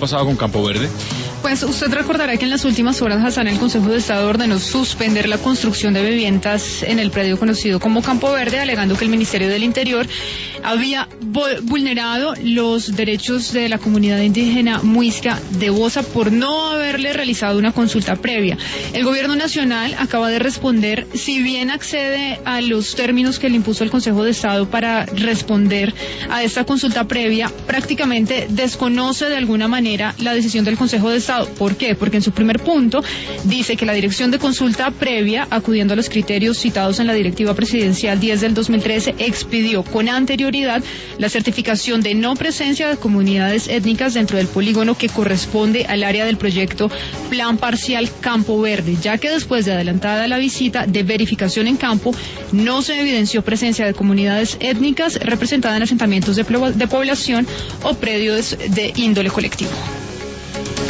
pasado con Campo Verde? Pues usted recordará que en las últimas horas, Hassan, el Consejo de Estado ordenó suspender la construcción de viviendas en el predio conocido como Campo Verde, alegando que el Ministerio del Interior había vulnerado los derechos de la comunidad indígena muisca de Bosa por no haberle realizado una consulta previa. El Gobierno Nacional acaba de responder, si bien accede a los términos que le impuso el Consejo de Estado para responder a esta consulta previa, prácticamente desconoce de alguna manera la decisión del Consejo de Estado. ¿Por qué? Porque en su primer punto dice que la Dirección de Consulta Previa, acudiendo a los criterios citados en la Directiva Presidencial 10 del 2013, expidió con anterioridad la certificación de no presencia de comunidades étnicas dentro del polígono que corresponde al área del proyecto Plan Parcial Campo Verde, ya que después de adelantada la visita de verificación en campo, no se evidenció presencia de comunidades étnicas representadas en asentamientos de población o predios de índole colectivo.